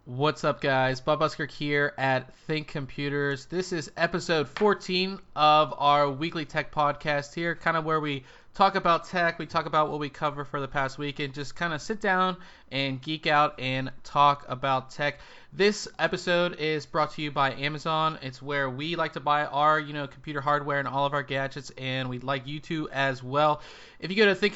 What's up, guys? Bob Busker here at Think Computers. This is episode 14 of our weekly tech podcast here, kind of where we talk about tech, we talk about what we cover for the past week, and just kind of sit down and geek out and talk about tech. This episode is brought to you by Amazon. It's where we like to buy our, computer hardware and all of our gadgets, and we'd like you to as well. If you go to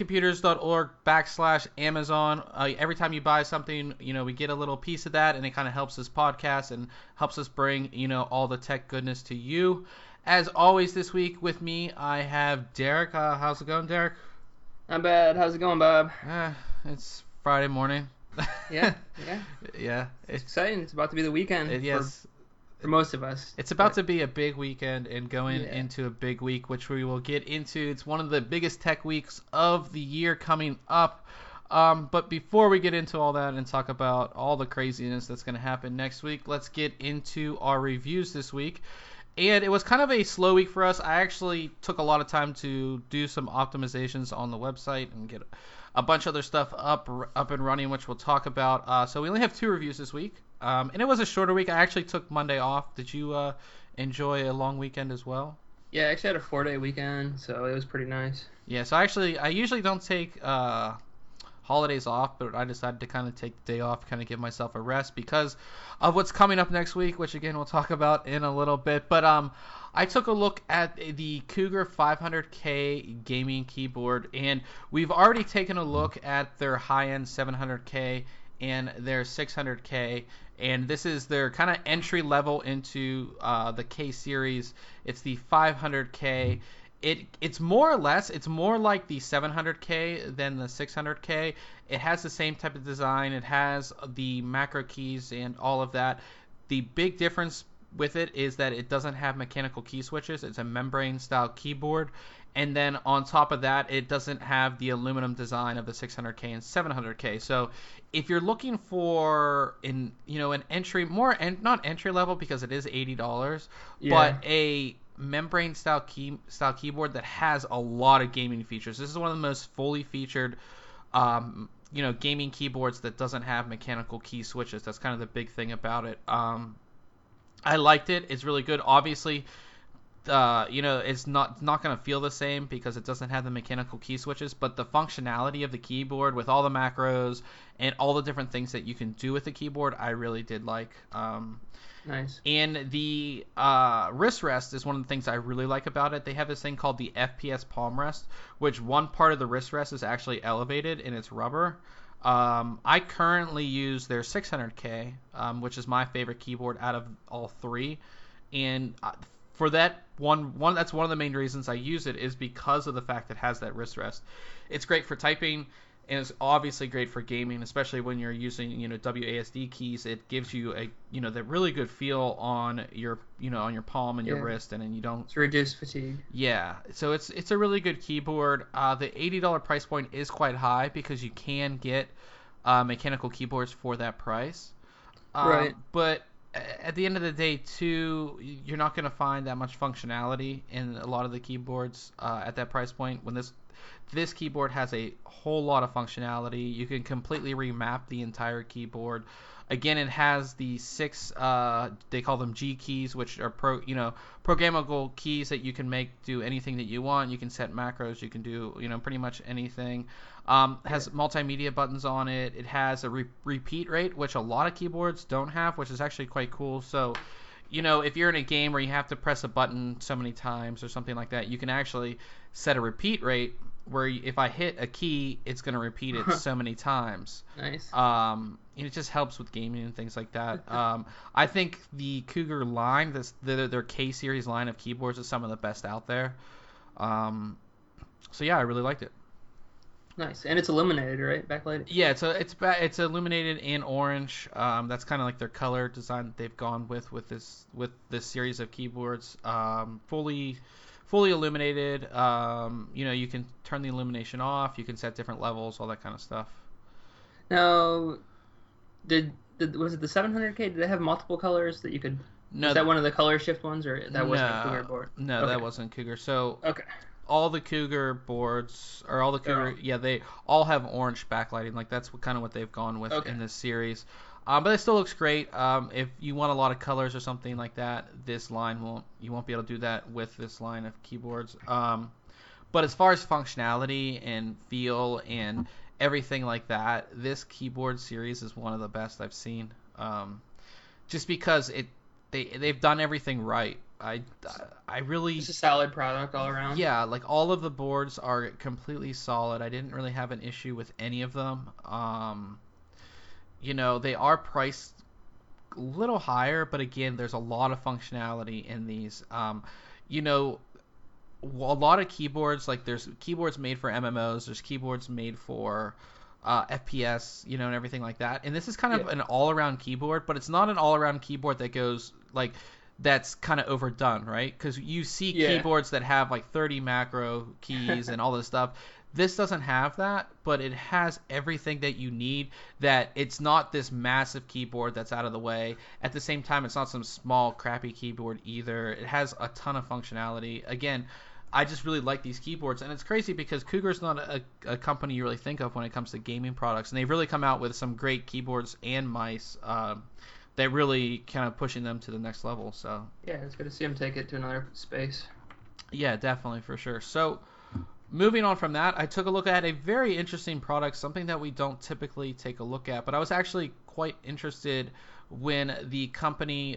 thinkcomputers.org/Amazon, every time you buy something, we get a little piece of that, and it kind of helps this podcast and helps us bring, all the tech goodness to you. As always, this week with me, I have Derek. How's it going, Derek? Not bad. How's it going, Bob? It's Friday morning. Yeah. Yeah. It's exciting. It's about to be the weekend. Yes. For most of us. It's about to be a big weekend and going into a big week, which we will get into. It's one of the biggest tech weeks of the year coming up. But before we get into all that and talk about all the craziness that's going to happen next week, let's get into our reviews this week. And it was kind of a slow week for us. I actually took a lot of time to do some optimizations on the website and get a bunch of other stuff up and running, which we'll talk about. So we only have 2 reviews this week. And it was a shorter week. I actually took Monday off. Did you enjoy a long weekend as well? Yeah, I actually had a 4-day weekend, so it was pretty nice. Yeah, so I usually don't take holidays off, but I decided to kind of take the day off, kind of give myself a rest because of what's coming up next week, which again we'll talk about in a little bit. But I took a look at the Cougar 500K gaming keyboard, and we've already taken a look at their high-end 700K and their 600K, and this is their kind of entry level into the K series. It's the 500K. It's more or less, it's more like the 700K than the 600K. It has the same type of design. It has the macro keys and all of that. The big difference with it is that it doesn't have mechanical key switches. It's a membrane style keyboard. And then on top of that, it doesn't have the aluminum design of the 600K and 700K. So if you're looking for an entry, not entry level because it is $80, but a membrane style keyboard that has a lot of gaming features. This is one of the most fully featured gaming keyboards that doesn't have mechanical key switches. That's kind of the big thing about it. I liked it. It's really good. Obviously, it's not going to feel the same because it doesn't have the mechanical key switches, but the functionality of the keyboard with all the macros and all the different things that you can do with the keyboard, I really did like. Nice. And the wrist rest is one of the things I really like about it. They have this thing called the FPS palm rest, which one part of the wrist rest is actually elevated and it's rubber. I currently use their 600K, which is my favorite keyboard out of all 3. And for that one, that's one of the main reasons I use it is because of the fact that it has that wrist rest. It's great for typing. And it's obviously great for gaming, especially when you're using, WASD keys. It gives you that really good feel on your, on your palm and your wrist, and then you don't. It's reduced fatigue. Yeah, so it's a really good keyboard. The $80 price point is quite high because you can get mechanical keyboards for that price. Right. But at the end of the day, too, you're not going to find that much functionality in a lot of the keyboards at that price point. When this keyboard has a whole lot of functionality. You can completely remap the entire keyboard. Again, it has the 6, they call them G keys, which are programmable keys that you can make do anything that you want. You can set macros. You can do, pretty much anything. Has multimedia buttons on it. It has a repeat rate, which a lot of keyboards don't have, which is actually quite cool. So, if you're in a game where you have to press a button so many times or something like that, you can actually set a repeat rate where if I hit a key, it's going to repeat it so many times. Nice. It just helps with gaming and things like that. I think the Cougar line, their K series line of keyboards, is some of the best out there. So yeah, I really liked it. Nice, and it's illuminated, right? Backlighted. Yeah, it's illuminated in orange. That's kind of like their color design that they've gone with this series of keyboards. Fully illuminated. You can turn the illumination off. You can set different levels, all that kind of stuff. Now, was it the 700K? Did they have multiple colors that you could? No. Is that one of the color shift ones, or that wasn't a Cougar board? No, that wasn't Cougar. So. Okay. All the Cougar boards, or all the Cougar, they all have orange backlighting. Like that's kind of what they've gone with in this series. But it still looks great. If you want a lot of colors or something like that, you won't be able to do that with this line of keyboards. But as far as functionality and feel and everything like that, this keyboard series is one of the best I've seen. Just because they've done everything right. I really It's a solid product all around. Yeah, like all of the boards are completely solid. I didn't really have an issue with any of them. They are priced a little higher, but again, there's a lot of functionality in these. A lot of keyboards, like there's keyboards made for MMOs, there's keyboards made for FPS, and everything like that. And this is kind of an all-around keyboard, but it's not an all-around keyboard that goes like that's kind of overdone, right? Because you see keyboards that have like 30 macro keys and all this stuff. This doesn't have that, but it has everything that you need. That it's not this massive keyboard that's out of the way. At the same time, it's not some small, crappy keyboard either. It has a ton of functionality. Again, I just really like these keyboards, and it's crazy because Cougar's not a company you really think of when it comes to gaming products, and they've really come out with some great keyboards and mice that really kind of pushing them to the next level. So yeah, it's good to see them take it to another space. Yeah, definitely, for sure. So moving on from that, I took a look at a very interesting product, something that we don't typically take a look at, but I was actually quite interested when the company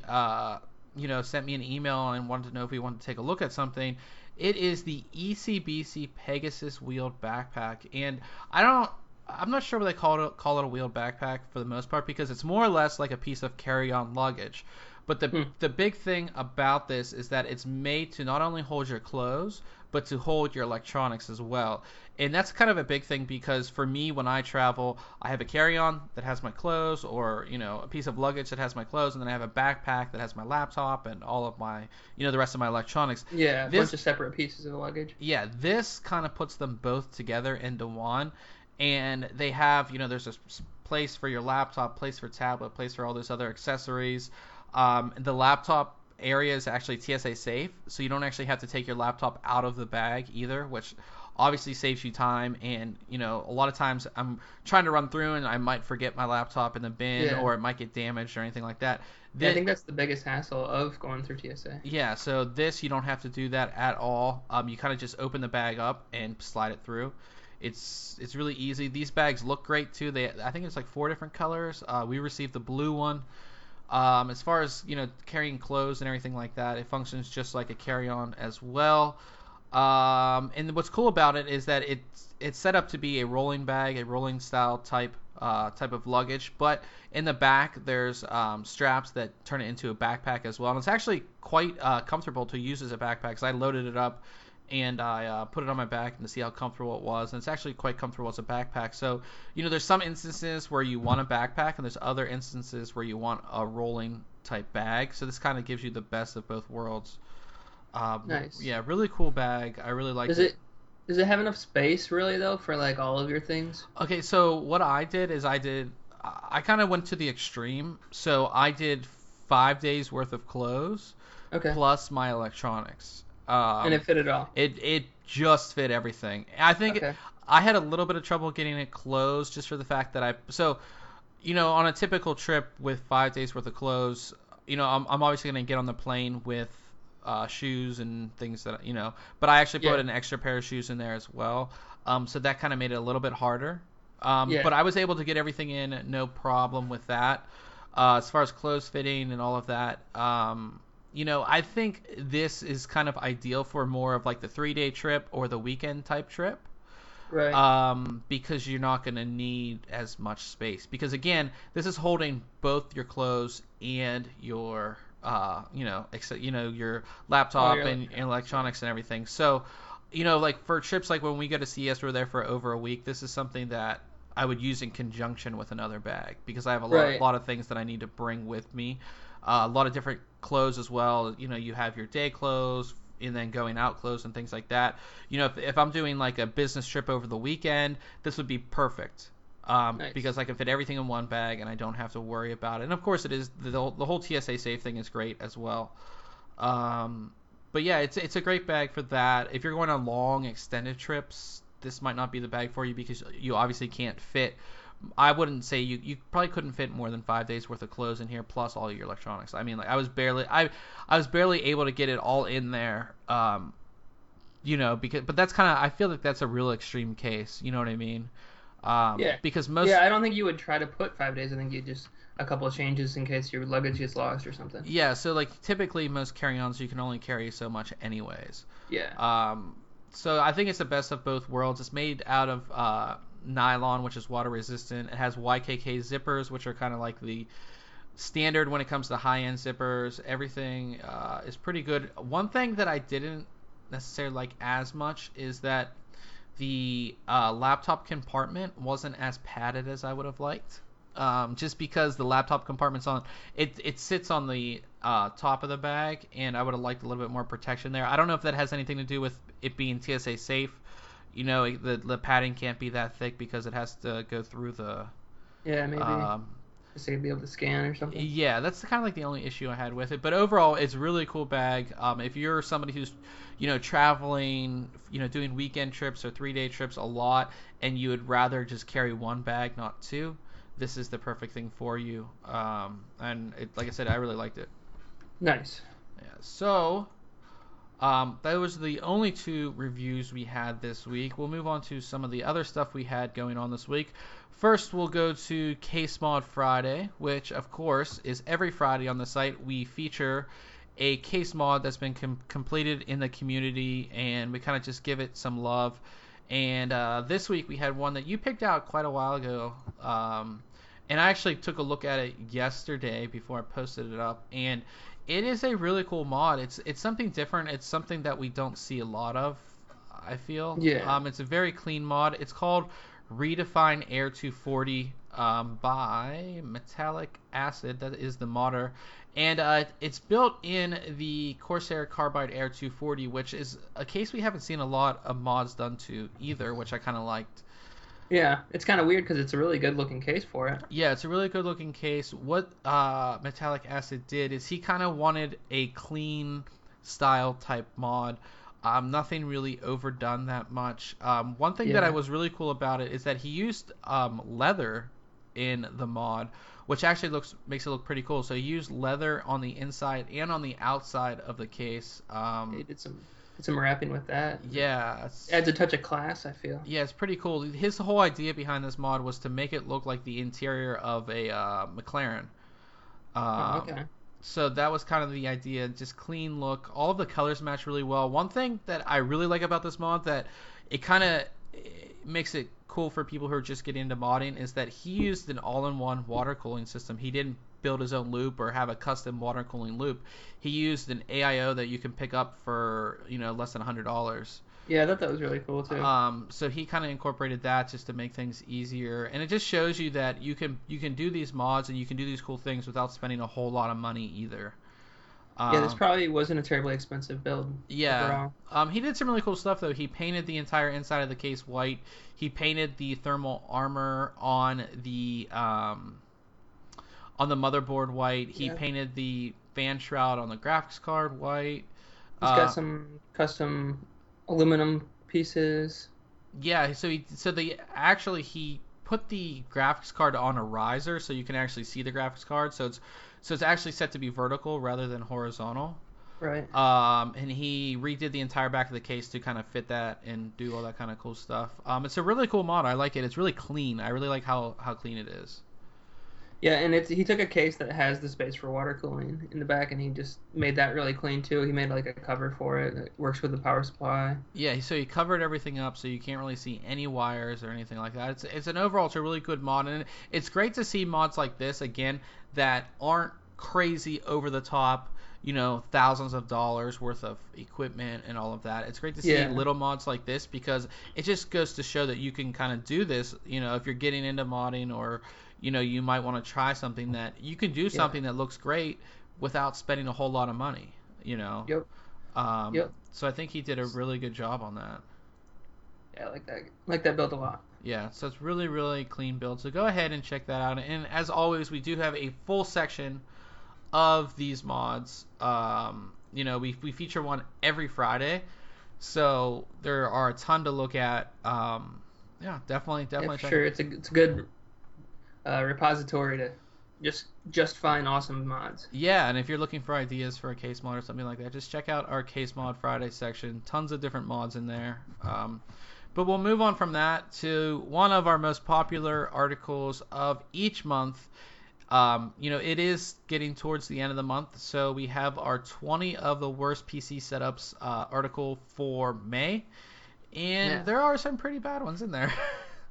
sent me an email and wanted to know if we wanted to take a look at something. It is the ECBC Pegasus wheeled backpack, and I'm not sure what they call it a wheeled backpack for the most part, because it's more or less like a piece of carry-on luggage. But the big thing about this is that it's made to not only hold your clothes, but to hold your electronics as well. And that's kind of a big thing, because for me, when I travel, I have a carry-on that has my clothes, or a piece of luggage that has my clothes, and then I have a backpack that has my laptop and all of my the rest of my electronics. Yeah, a bunch of separate pieces of luggage. Yeah, this kind of puts them both together into one. And they have, there's a place for your laptop, place for tablet, place for all those other accessories. The laptop area is actually TSA safe, so you don't actually have to take your laptop out of the bag either, which obviously saves you time. And a lot of times I'm trying to run through and I might forget my laptop in the bin, or it might get damaged or anything like that. I think that's the biggest hassle of going through TSA. Yeah, so this, you don't have to do that at all. You kind of just open the bag up and slide it through. It's really easy. These bags look great too. I think it's like 4 different colors. We received the blue one. As far as carrying clothes and everything like that, it functions just like a carry-on as well. And what's cool about it is that it's set up to be a rolling bag, a rolling style type of luggage. But in the back, there's straps that turn it into a backpack as well. And it's actually quite comfortable to use as a backpack, because I loaded it up and I put it on my back to see how comfortable it was, and it's actually quite comfortable as a backpack. So, there's some instances where you want a backpack, and there's other instances where you want a rolling type bag. So this kind of gives you the best of both worlds. Nice. Yeah, really cool bag. I really like it. Does it have enough space, really, though, for like all of your things? Okay, so what I did is I kind of went to the extreme. So I did 5 days worth of clothes, plus my electronics. And it fit it all. It just fit everything. I think I had a little bit of trouble getting it closed, just for the fact that on a typical trip with 5 days worth of clothes, I'm obviously going to get on the plane with shoes and things that but I actually put an extra pair of shoes in there as well. So that kind of made it a little bit harder. But I was able to get everything in, no problem with that. As far as clothes fitting and all of that. I think this is kind of ideal for more of like the 3-day trip or the weekend type trip. Right. Because you're not going to need as much space. Because again, this is holding both your clothes and your, your laptop and electronics and everything. So, like for trips like when we go to CES, we're there for over a week. This is something that I would use in conjunction with another bag, because I have a lot of things that I need to bring with me. A lot of different clothes as well. You have your day clothes and then going out clothes and things like that. If I'm doing like a business trip over the weekend, this would be perfect. Nice. Because I can fit everything in one bag and I don't have to worry about it. And of course it is, the whole TSA safe thing is great as well. But yeah, it's a great bag for that. If you're going on long extended trips, this might not be the bag for you, because you obviously can't fit I wouldn't say you probably couldn't fit more than 5 days worth of clothes in here plus all your electronics. I mean, like I was barely able to get it all in there. Because but that's kind of I feel like that's a real extreme case. You know what I mean? Yeah. Because most Yeah, I don't think you would try to put 5 days. I think you just a couple of changes in case your luggage gets lost or something. yeah, so like typically most carry-ons you can only carry so much anyways. Yeah. So I think it's the best of both worlds. It's made out of nylon, which is water resistant. It has YKK zippers, which are kind of like the standard when it comes to high-end zippers. Everything is pretty good. One thing that I didn't necessarily like as much is that the laptop compartment wasn't as padded as I would have liked. Just because the laptop compartment's on it sits on the top of the bag, and I would have liked a little bit more protection there. I don't know if that has anything to do with it being TSA safe. The padding can't be that thick because it has to go through the Yeah, maybe. Just to be able to scan or something. yeah, that's kind of like the only issue I had with it. But overall, it's a really cool bag. If you're somebody who's, traveling, doing weekend trips or 3-day trips a lot, and you would rather just carry one bag, not two, this is the perfect thing for you. And like I said, I really liked it. Nice. Yeah. So, that was the only 2 reviews we had this week. We'll move on to some of the other stuff we had going on this week. First, we'll go to Case Mod Friday, which, of course, is every Friday on the site. We feature a case mod that's been completed in the community, and we kind of just give it some love. And this week, we had one that you picked out quite a while ago. And I actually took a look at it yesterday before I posted it up. And it is a really cool mod. It's something different. It's something that we don't see a lot of, I feel. Yeah. It's a very clean mod. It's called Redefine Air 240 by Metallic Acid. That is the modder. And it's built in the Corsair Carbide Air 240, which is a case we haven't seen a lot of mods done to either, which I kind of liked. Yeah, it's kind of weird because it's a really good looking case for it. Yeah, it's a really good looking case. What Metallic Acid did is he kind of wanted a clean style type mod. Nothing really overdone that much. One thing that I was really cool about it is that he used leather in the mod, which actually makes it look pretty cool. So he used leather on the inside and on the outside of the case. He did some wrapping with that. Yeah. Adds a touch of class, I feel. Yeah, it's pretty cool. His whole idea behind this mod was to make it look like the interior of a McLaren. Okay. So that was kind of the idea, just clean look. All of the colors match really well. One thing that I really like about this mod that it kind of makes it cool for people who are just getting into modding is that he used an all-in-one water cooling system. He didn't build his own loop or have a custom water cooling loop. He used an AIO that you can pick up for, less than $100. Yeah, I thought that was really cool too. So he kind of incorporated that just to make things easier, and it just shows you that you can do these mods and you can do these cool things without spending a whole lot of money either. This probably wasn't a terribly expensive build. Yeah. He did some really cool stuff though. He painted the entire inside of the case white. He painted the thermal armor on the motherboard white. He painted the fan shroud on the graphics card white. He's got some custom aluminum pieces. Yeah, so he put the graphics card on a riser so you can actually see the graphics card. So it's actually set to be vertical rather than horizontal. Right. And he redid the entire back of the case to kind of fit that and do all that kind of cool stuff. It's a really cool mod. I like it. It's really clean. I really like how clean it is. Yeah, and he took a case that has the space for water cooling in the back, and he just made that really clean too. He made like a cover for it that works with the power supply. Yeah, so he covered everything up so you can't really see any it's a really good mod, and it's great to see mods like this again that aren't crazy over the top, thousands of dollars worth of equipment and all of that. It's great to see little mods like this because it just goes to show that you can kind of do this, if you're getting into modding or you might want to try something that you can do something that looks great without spending a whole lot of money, Yep. So I think he did a really good job on that. Yeah, I like that build a lot. Yeah, so it's really, really clean build. So go ahead and check that out. And as always, we do have a full section of these mods. We feature one every Friday. So there are a ton to look at. Definitely Yeah, check sure. It's a good repository to just find awesome mods. Yeah, and if you're looking for ideas for a case mod or something like that, just check out our Case Mod Friday section. Tons of different mods in there. But we'll move on from that to one of our most popular articles of each month. It is getting towards the end of the month, so we have our 20 of the worst PC setups article for May, and there are some pretty bad ones in there.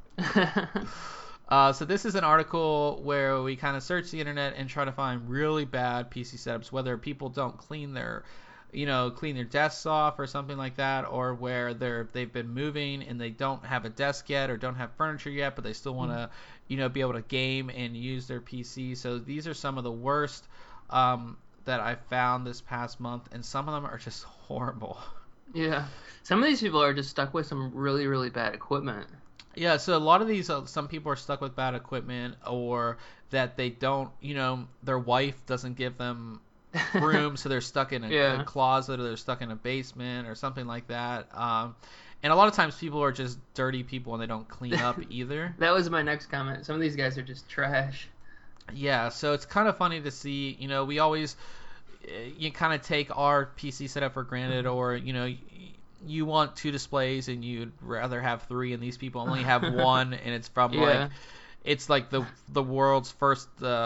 So this is an article where we kind of search the internet and try to find really bad PC setups, whether people don't clean their desks off or something like that, or where they've been moving and they don't have a desk yet or don't have furniture yet, but they still want to, be able to game and use their PC. So these are some of the worst that I found this past month, and some of them are just horrible. Yeah, some of these people are just stuck with some really, really bad equipment. Yeah, so a lot of these, some people are stuck with bad equipment, or that they don't, their wife doesn't give them room, so they're stuck in a closet, or they're stuck in a basement or something like that. And a lot of times people are just dirty people and they don't clean up either. That was my next comment. Some of these guys are just trash. Yeah, so it's kind of funny to see, we always, you kind of take our PC setup for granted, or, you want 2 displays and you'd rather have 3, and these people only have 1, and it's from it's like the world's first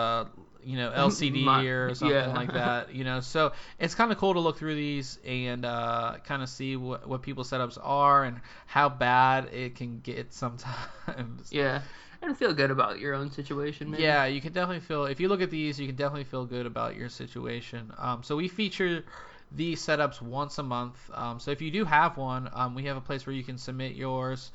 LCD or something like that, so it's kind of cool to look through these and kind of see what people's setups are and how bad it can get sometimes. And feel good about your own situation, maybe. Yeah, you can definitely feel, if you look at these, you can definitely feel good about your situation. So we feature these setups once a month. So if you do have one, we have a place where you can submit yours,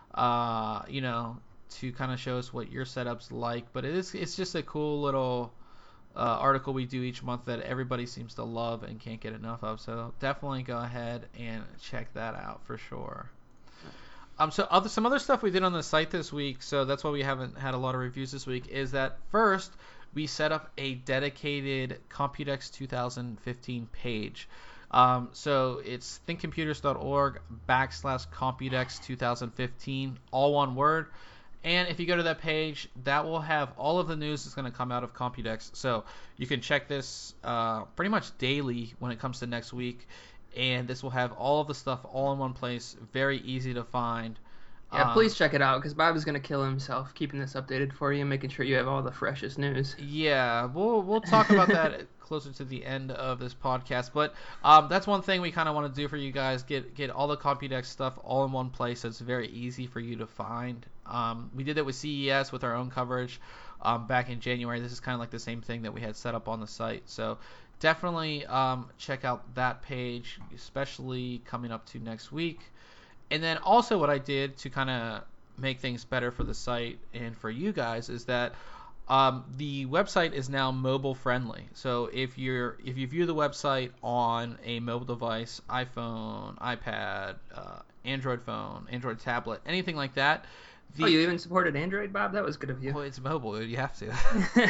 to kind of show us what your setup's like. But it's just a cool little article we do each month that everybody seems to love and can't get enough of. So definitely go ahead and check that out for sure. Some other stuff we did on the site this week, so that's why we haven't had a lot of reviews this week, is that first we set up a dedicated Computex 2015 page. So it's thinkcomputers.org/Computex 2015, all one word. And if you go to that page, that will have all of the news that's going to come out of Computex. So you can check this pretty much daily when it comes to next week. And this will have all of the stuff all in one place, very easy to find. Yeah, please check it out, because Bob is going to kill himself keeping this updated for you and making sure you have all the freshest news. Yeah, we'll talk about that closer to the end of this podcast. But that's one thing we kind of want to do for you guys, get all the Computex stuff all in one place so it's very easy for you to find. We did that with CES with our own coverage back in January. This is kind of like the same thing that we had set up on the site. So definitely check out that page, especially coming up to next week. And then also what I did to kind of make things better for the site and for you guys is that the website is now mobile friendly. So if you view the website on a mobile device, iPhone, iPad, Android phone, Android tablet, anything like that. You even supported Android, Bob? That was good of you. Well, it's mobile. You have to.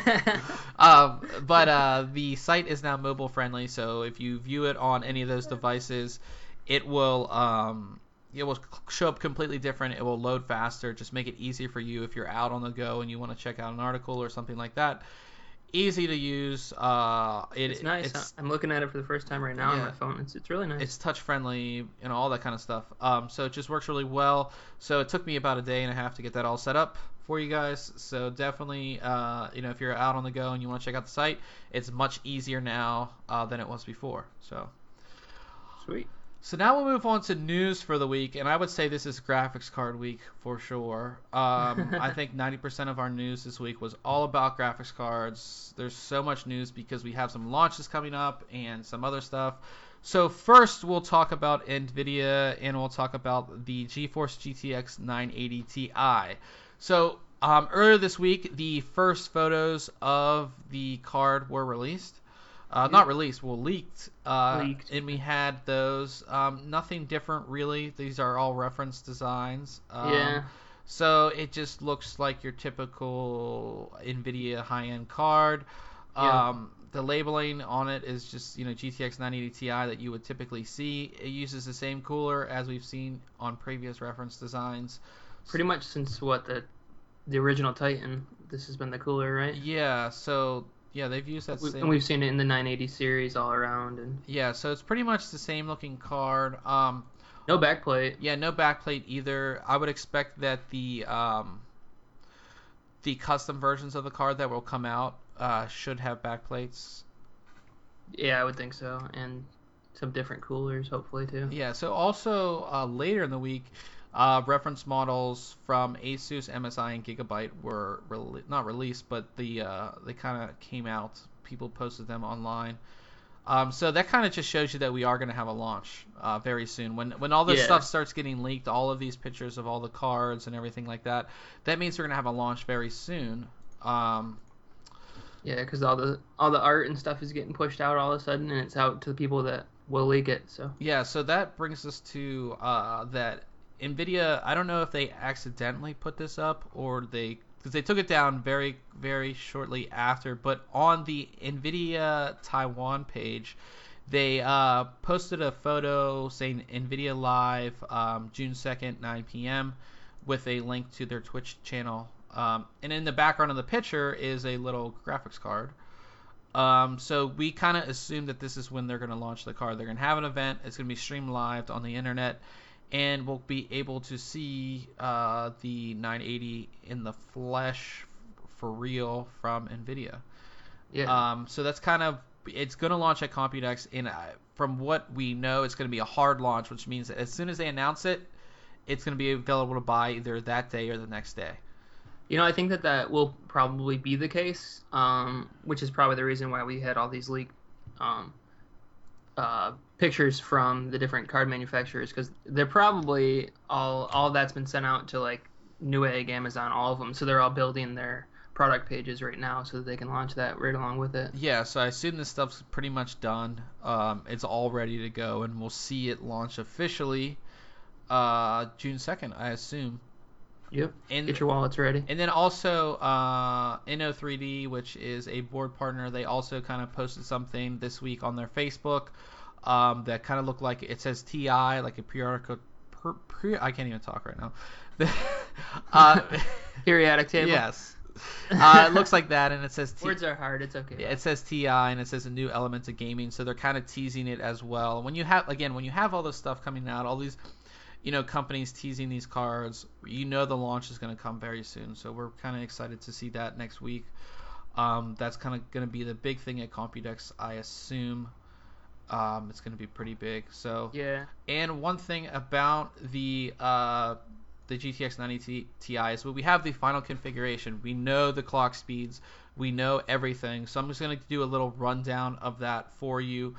But the site is now mobile friendly. So if you view it on any of those devices, it will show up completely different. It will load faster. Just make it easier for you if you're out on the go and you want to check out an article or something like that. Easy to use. It's nice. I'm looking at it for the first time right now on my phone. It's really nice. It's touch friendly and all that kind of stuff. So it just works really well. So it took me about a day and a half to get that all set up for you guys. So definitely, if you're out on the go and you want to check out the site, it's much easier now than it was before. So sweet. So now we'll move on to news for the week, and I would say this is graphics card week for sure. I think 90% of our news this week was all about graphics cards. There's so much news because we have some launches coming up and some other stuff. So first we'll talk about NVIDIA, and we'll talk about the GeForce GTX 980 Ti. So earlier this week, the first photos of the card were released. Not released, leaked. Leaked. And we had those. Nothing different, really. These are all reference designs. So it just looks like your typical NVIDIA high-end card. The labeling on it is just, GTX 980 Ti that you would typically see. It uses the same cooler as we've seen on previous reference designs. Pretty much since, the the original Titan. This has been the cooler, right? Yeah, so yeah, they've used that And same. we've seen it in the 980 series all around, and Yeah, so it's pretty much the same looking card. no backplate. Yeah, no backplate either. I would expect that the custom versions of the card that will come out should have backplates. Yeah, I would think so, and some different coolers, hopefully too. Yeah, so also later in the week, reference models from Asus, MSI, and Gigabyte were not released, but they kind of came out. People posted them online. So that kind of just shows you that we are going to have a launch very soon. When all this stuff starts getting leaked, all of these pictures of all the cards and everything like that, that means we're going to have a launch very soon. Yeah, because all the art and stuff is getting pushed out all of a sudden, and it's out to the people that will leak it. So yeah, so that brings us to that NVIDIA. I don't know if they accidentally put this up or because they took it down very, very shortly after. But on the NVIDIA Taiwan page, they posted a photo saying NVIDIA Live June 2nd, 9 p.m. with a link to their Twitch channel. And in the background of the picture is a little graphics card. So we kind of assume that this is when they're going to launch the card. They're going to have an event. It's going to be streamed live on the internet. And we'll be able to see the 980 in the flesh for real from NVIDIA. yeah, So that's kind of, it's going to launch at Computex. And from what we know, it's going to be a hard launch, which means that as soon as they announce it, it's going to be available to buy either that day or the next day. I think that will probably be the case, which is probably the reason why we had all these leaked pictures from the different card manufacturers, because they're probably all that's been sent out to like Newegg, Amazon, all of them, so they're all building their product pages right now so that they can launch that right along with it. Yeah, so I assume this stuff's pretty much done. It's all ready to go, and we'll see it launch officially June 2nd, I assume. Yep. Get your wallets ready. And then also Inno3D, which is a board partner, they also kind of posted something this week on their Facebook that kind of looked like it says TI, like a periodical. I can't even talk right now. Periodic table. Yes. It looks like that, and it says words are hard. It's okay. Yeah, it says TI, and it says a new element of gaming, so they're kind of teasing it as well. When you have all this stuff coming out, all these companies teasing these cards, the launch is going to come very soon. So we're kind of excited to see that next week. That's kind of going to be the big thing at Computex, I assume. It's going to be pretty big. So yeah. And one thing about the GTX 980 Ti is we have the final configuration. We know the clock speeds. We know everything. So I'm just going to do a little rundown of that for you.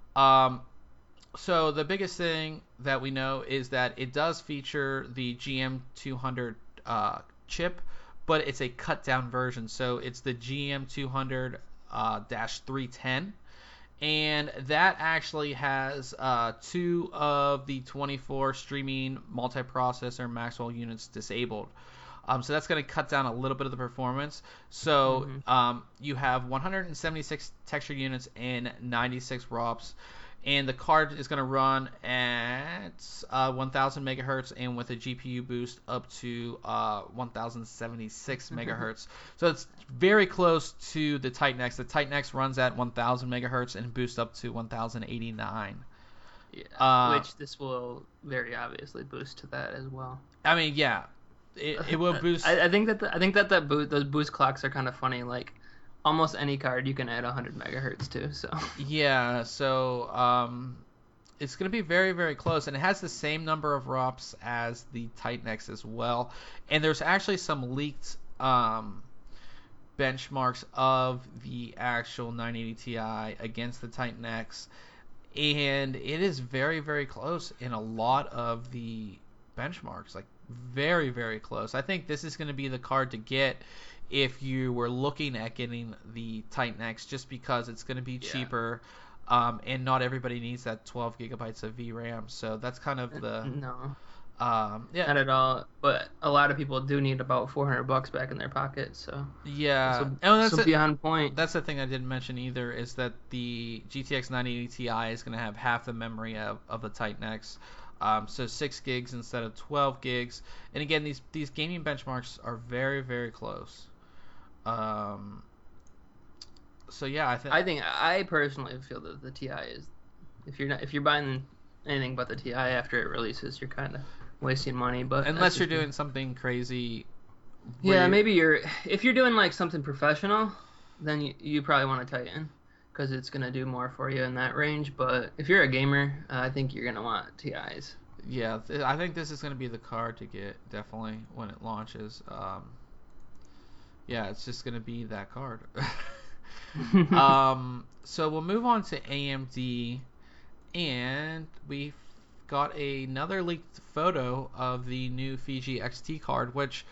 So the biggest thing that we know is that it does feature the GM200 chip, but it's a cut down version. So it's the GM200-310, and that actually has 2 of the 24 streaming multiprocessor Maxwell units disabled. So that's going to cut down a little bit of the performance. So you have 176 texture units and 96 ROPs. And the card is going to run at 1000 megahertz and with a GPU boost up to 1076 megahertz. So it's very close to the Titan X. The Titan X runs at 1000 megahertz and boosts up to 1089. Yeah, which this will very obviously boost to that as well. I mean, yeah, it will boost. I think that those boost clocks are kind of funny. Like, almost any card you can add 100 megahertz to. So yeah, so it's going to be very, very close, and it has the same number of ROPs as the Titan X as well. And there's actually some leaked benchmarks of the actual 980 Ti against the Titan X, and it is very, very close in a lot of the benchmarks, like very, very close. I think this is going to be the card to get if you were looking at getting the Titan X, just because it's going to be cheaper, and not everybody needs that 12 gigabytes of VRAM. So that's kind of the not at all. But a lot of people do need about $400 back in their pocket. So yeah, so be on point. That's the thing I didn't mention either, is that the GTX 980 Ti is going to have half the memory of the Titan X. So 6 gigs instead of 12 gigs. And again, these gaming benchmarks are very, very close. So yeah, I personally feel that the Ti is, if you're buying anything but the Ti after it releases, you're kind of wasting money. But unless you're doing something crazy. Yeah, maybe if you're doing like something professional, then you probably want a Titan because it's gonna do more for you in that range. But if you're a gamer, I think you're gonna want Ti's. Yeah, I think this is gonna be the card to get definitely when it launches. Yeah, it's just gonna be that card. So we'll move on to AMD, and we've got another leaked photo of the new Fiji XT card, which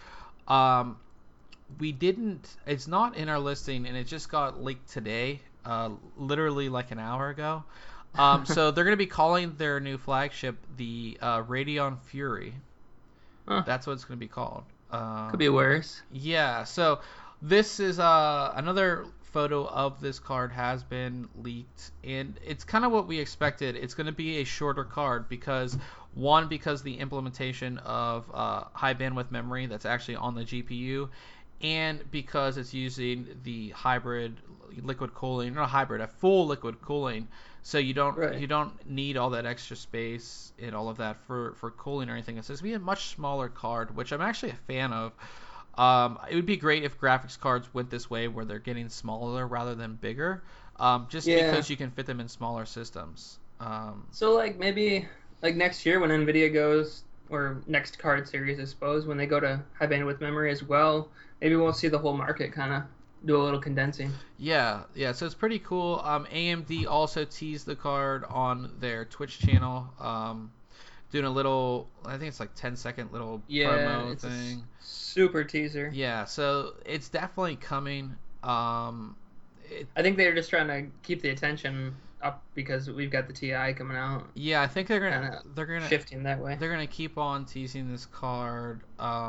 we didn't. It's not in our listing, and it just got leaked today, literally like an hour ago. So they're going to be calling their new flagship the Radeon Fury. Huh. That's what it's going to be called. Could be worse. Yeah. So this is another photo of this card has been leaked, and it's kind of what we expected. It's going to be a shorter card because the implementation of high bandwidth memory that's actually on the GPU, and because it's using the hybrid liquid cooling, not a hybrid, a full liquid cooling, so you don't need all that extra space and all of that for cooling or anything. It's going to be a much smaller card, which I'm actually a fan of. It would be great if graphics cards went this way, where they're getting smaller rather than bigger, because you can fit them in smaller systems. So like maybe like next year when NVIDIA goes, or next card series I suppose, when they go to high bandwidth memory as well, maybe we'll see the whole market kind of do a little condensing. Yeah, so it's pretty cool. AMD also teased the card on their Twitch channel, doing a little, I think it's like 10-second little promo thing. Super teaser. Yeah, so it's definitely coming. I think they're just trying to keep the attention up because we've got the Ti coming out. Yeah, I think they're gonna shifting that way. They're gonna keep on teasing this card.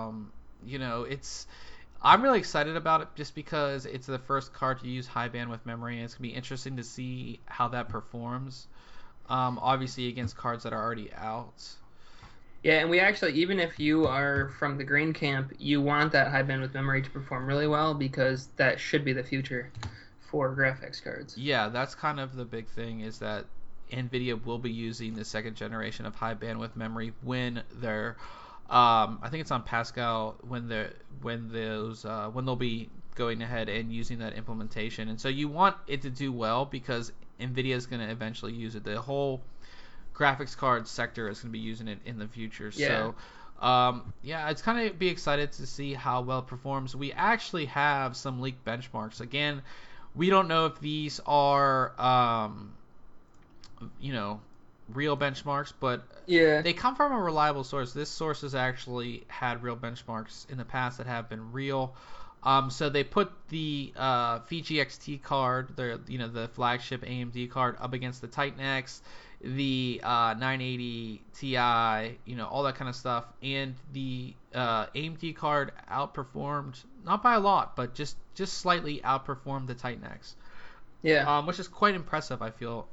I'm really excited about it just because it's the first card to use high bandwidth memory, and it's gonna be interesting to see how that performs. Obviously against cards that are already out. Yeah, and we actually, even if you are from the green camp, you want that high bandwidth memory to perform really well because that should be the future for graphics cards. Yeah, that's kind of the big thing, is that NVIDIA will be using the second generation of high bandwidth memory when they're, I think it's on Pascal, when they'll be going ahead and using that implementation. And so you want it to do well because NVIDIA is going to eventually use it. The whole graphics card sector is going to be using it in the future. Yeah. So, it's kind of be excited to see how well it performs. We actually have some leaked benchmarks. Again, we don't know if these are, real benchmarks, but they come from a reliable source. This source has actually had real benchmarks in the past that have been real. So they put the Fiji XT card, the flagship AMD card, up against the Titan X, the 980 Ti, all that kind of stuff, and the AMD card outperformed, not by a lot, but just slightly outperformed the Titan X. Yeah. Which is quite impressive, I feel.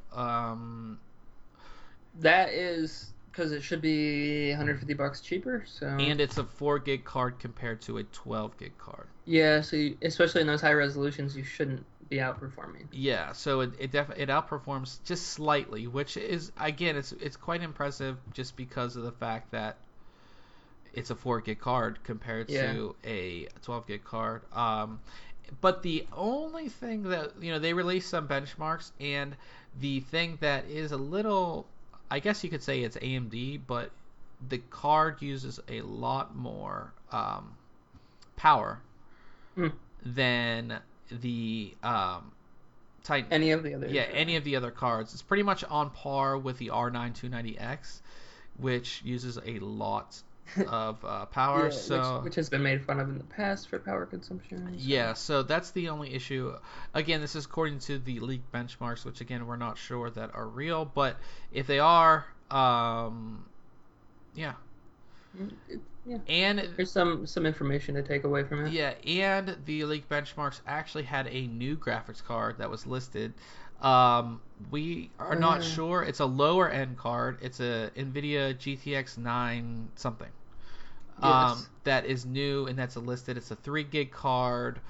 That is because it should be $150 cheaper. So. And it's a 4 gig card compared to a 12 gig card. Yeah, so especially in those high resolutions, you shouldn't be outperforming. Yeah, so it outperforms just slightly, which is, again, it's quite impressive just because of the fact that it's a 4 gig card compared to a 12 gig card. But the only thing that, they released some benchmarks, and the thing that is a little, I guess you could say it's AMD, but the card uses a lot more power than the Titan. Any of the other. Yeah, any of the other cards. It's pretty much on par with the R9 290X, which uses a lot of power. Which has been made fun of in the past for power consumption. Yeah, so that's the only issue. Again, this is according to the leaked benchmarks, which again we're not sure that are real, but if they are, Yeah. And There's some information to take away from it. yeah, and the Elite Benchmarks actually had a new graphics card that was listed. We are not sure. It's a lower end card. It's a NVIDIA GTX 9 something. Yes. That is new and that's listed. It's a 3 gig card.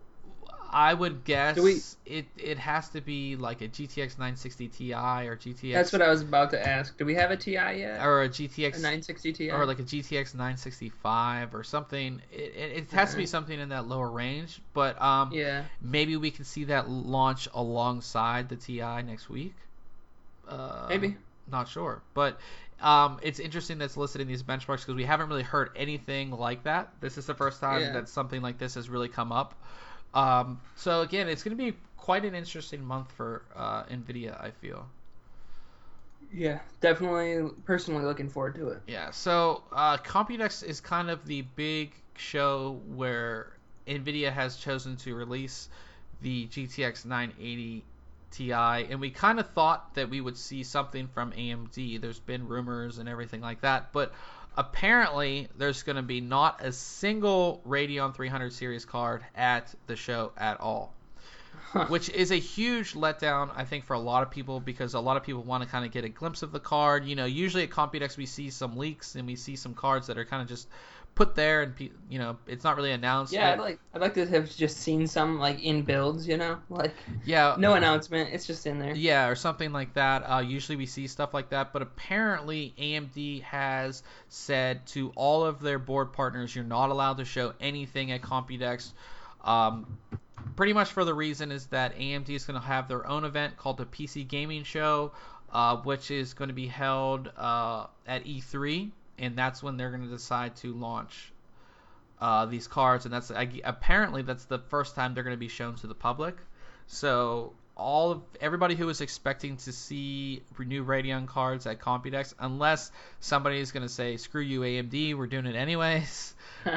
I would guess it has to be like a GTX 960 Ti or GTX. That's what I was about to ask. Do we have a Ti yet? Or a GTX a 960 Ti, or like a GTX 965 or something. It has to be something in that lower range. But yeah, maybe we can see that launch alongside the Ti next week. Maybe. Not sure, but it's interesting that's listed in these benchmarks because we haven't really heard anything like that. This is the first time that something like this has really come up. So again, it's going to be quite an interesting month for NVIDIA, I feel. Yeah, definitely. Personally looking forward to it. Yeah, so Computex is kind of the big show where NVIDIA has chosen to release the GTX 980 Ti, and we kind of thought that we would see something from AMD. There's been rumors and everything like that, but apparently there's going to be not a single Radeon 300 series card at the show at all. Which is a huge letdown, I think, for a lot of people because a lot of people want to kind of get a glimpse of the card. You know, usually at Computex we see some leaks and we see some cards that are kind of just put there and, you know, it's not really announced. Yeah, I'd like to have just seen some, like, in builds, you know? Like, yeah, no announcement, it's just in there. Yeah, or something like that. Usually we see stuff like that, but apparently AMD has said to all of their board partners, you're not allowed to show anything at Computex. Pretty much for the reason is that AMD is going to have their own event called the PC Gaming Show, which is going to be held at E3, and that's when they're going to decide to launch these cards, and apparently that's the first time they're going to be shown to the public. So everybody who was expecting to see new Radeon cards at Computex, unless somebody is going to say, screw you AMD, we're doing it anyways.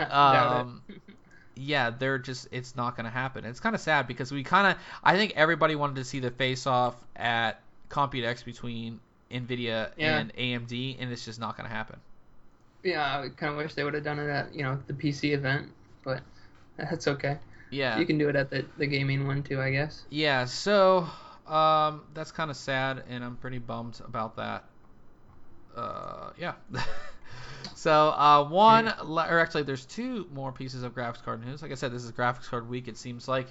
Yeah, it's not going to happen. It's kind of sad because I think everybody wanted to see the face-off at Computex between NVIDIA and AMD, and it's just not going to happen. Yeah, I kind of wish they would have done it at, you know, the PC event, but that's okay. Yeah. You can do it at the gaming one too, I guess. Yeah, so that's kind of sad, and I'm pretty bummed about that. Yeah. So actually there's two more pieces of graphics card news. Like I said, this is graphics card week, it seems like.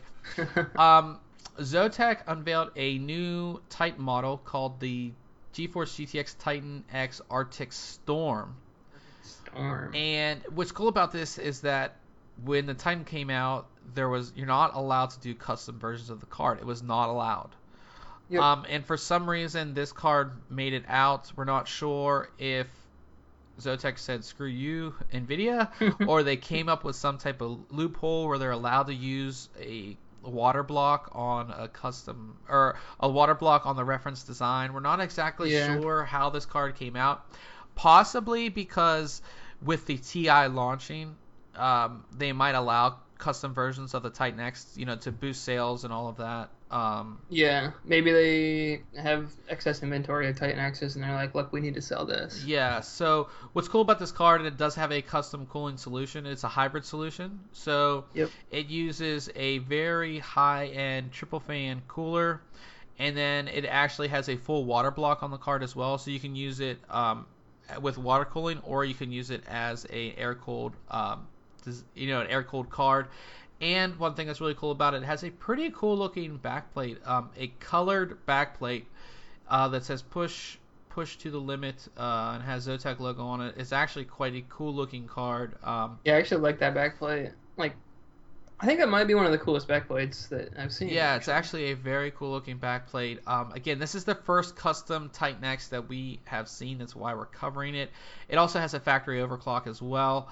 Zotac unveiled a new Titan model called the GeForce GTX Titan X Arctic Storm. And what's cool about this is that when the Titan came out, you're not allowed to do custom versions of the card. It was not allowed. Yep. And for some reason, this card made it out. We're not sure if Zotac said screw you NVIDIA or they came up with some type of loophole where they're allowed to use a water block on a custom or a water block on the reference design. We're not exactly sure how this card came out. Possibly because with the Ti launching, they might allow custom versions of the Titan X, you know, to boost sales and all of that. Yeah, maybe they have excess inventory of Titan X's and they're like, look, we need to sell this. Yeah, so what's cool about this card, and it does have a custom cooling solution. It's a hybrid solution. So it uses a very high-end triple fan cooler, and then it actually has a full water block on the card as well. So you can use it with water cooling, or you can use it as a air-cooled, an air-cooled card. And one thing that's really cool about it, it has a pretty cool looking backplate, a colored backplate that says push to the limit and has Zotac logo on it. It's actually quite a cool looking card. Yeah, I actually like that backplate. Like, I think that might be one of the coolest backplates that I've seen. Yeah, it's actually a very cool looking backplate. Again, this is the first custom Titan X that we have seen. That's why we're covering it. It also has a factory overclock as well.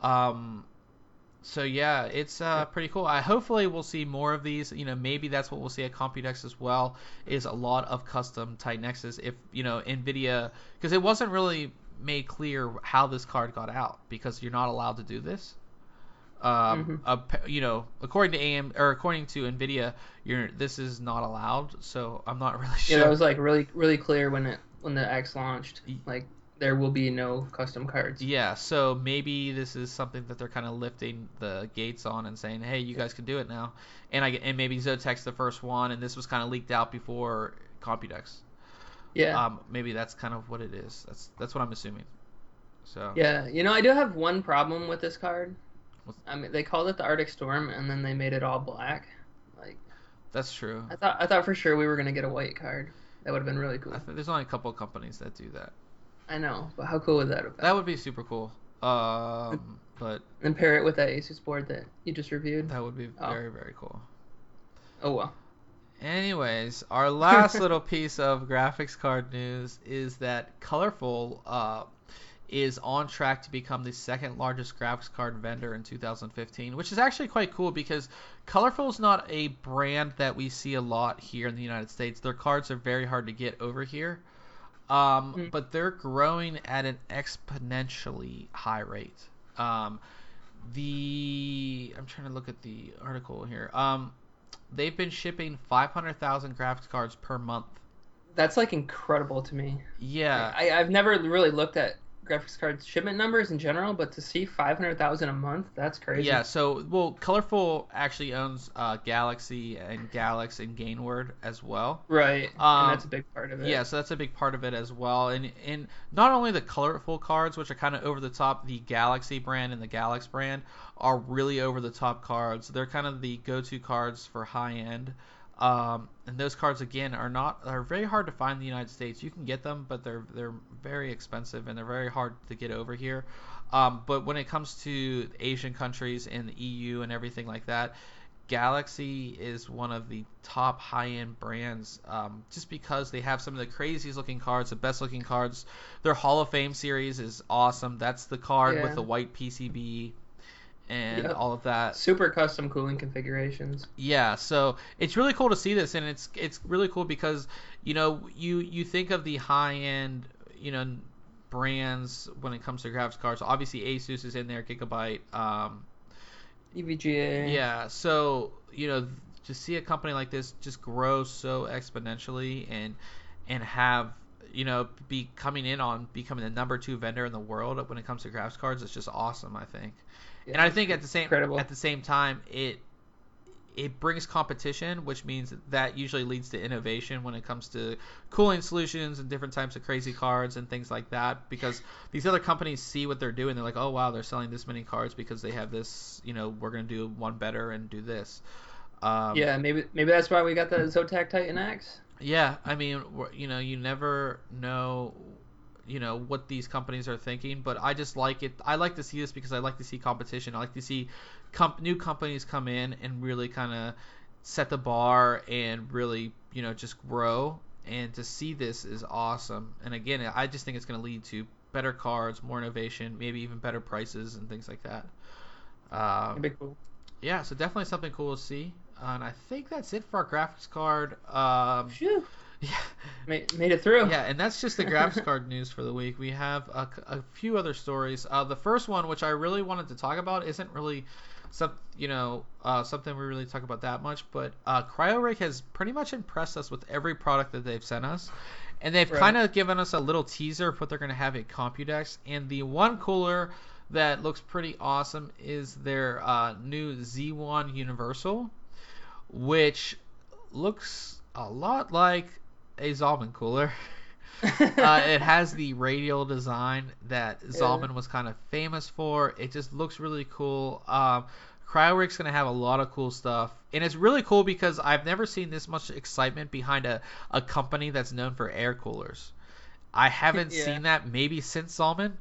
So yeah, it's pretty cool. Hopefully we'll see more of these. You know, maybe that's what we'll see at Computex as well. Is a lot of custom Titan X's. If you know NVIDIA, because it wasn't really made clear how this card got out because you're not allowed to do this. You know, according to NVIDIA, this is not allowed. So I'm not really sure. Yeah, that was like really clear when the X launched. Like there will be no custom cards. Yeah, so maybe this is something that they're kind of lifting the gates on and saying, "Hey, you Yeah. guys can do it now." And maybe Zotaic's the first one, and this was kind of leaked out before Computex. Yeah. Maybe that's kind of what it is. That's what I'm assuming. So Yeah. I do have one problem with this card. what's- I mean, they called it the Arctic Storm, and then they made it all black. Like, that's true. I thought for sure we were gonna get a white card. That would have been really cool. I think there's only a couple of companies that do that. I know, but how cool would that have been? That would be super cool. But And pair it with that Asus board that you just reviewed. that would be Oh. very, very cool. Oh well. Anyways, our last little piece of graphics card news is that Colorful is on track to become the second largest graphics card vendor in 2015, which is actually quite cool because Colorful is not a brand that we see a lot here in the United States. Their cards are very hard to get over here, but they're growing at an exponentially high rate. I'm trying to look at the article here. They've been shipping 500,000 graphics cards per month. That's like incredible to me. Yeah. I've never really looked at graphics card shipment numbers in general, but to see 500,000 a month, that's crazy. Yeah, so, Colorful actually owns Galaxy and Galax and Gainward as well. Right, and that's a big part of it. Yeah, so that's a big part of it as well. And not only the Colorful cards, which are kind of over the top, the Galaxy brand and the Galax brand are really over the top cards. They're kind of the go-to cards for high end. And those cards again are very hard to find in the United States. You can get them, but they're very expensive and they're very hard to get over here. But when it comes to Asian countries and the EU and everything like that, Galaxy is one of the top high-end brands, just because they have some of the craziest looking cards, the best looking cards. Their Hall of Fame series is awesome. That's the card with the white PCB and all of that. Super custom cooling configurations. Yeah, so it's really cool to see this, and it's really cool because you think of the high end brands when it comes to graphics cards. Obviously, Asus is in there, Gigabyte, EVGA. Yeah, so to see a company like this just grow so exponentially and have be coming in on becoming the number 2 vendor in the world when it comes to graphics cards, it's just awesome, I think. Yeah, and I think at incredible. the same time it brings competition, which means that usually leads to innovation when it comes to cooling solutions and different types of crazy cards and things like that, because these other companies see what they're doing. They're like, oh wow, they're selling this many cards because they have this, we're going to do one better and do this. Yeah, maybe that's why we got the Zotac Titan X. Yeah, I mean, you never know what these companies are thinking, but I just like it. I like to see this because I like to see competition. I like to see new companies come in and really kind of set the bar and really just grow, and to see this is awesome. And again, I just think it's going to lead to better cards, more innovation, maybe even better prices and things like that. It'd be cool. Yeah, so definitely something cool to see. And I think that's it for our graphics card. Phew. Yeah. Made it through. Yeah, and that's just the graphics card news for the week. We have a few other stories. The first one, which I really wanted to talk about, isn't really something we really talk about that much, but CryoRig has pretty much impressed us with every product that they've sent us, and they've kind of given us a little teaser of what they're going to have at Computex. And the one cooler that looks pretty awesome is their new Z1 Universal, which looks a lot like a Zalman cooler. It has the radial design that Zalman was kind of famous for. It just looks really cool. CryoRig's going to have a lot of cool stuff. And it's really cool because I've never seen this much excitement behind a company that's known for air coolers. I haven't seen that maybe since Zalman.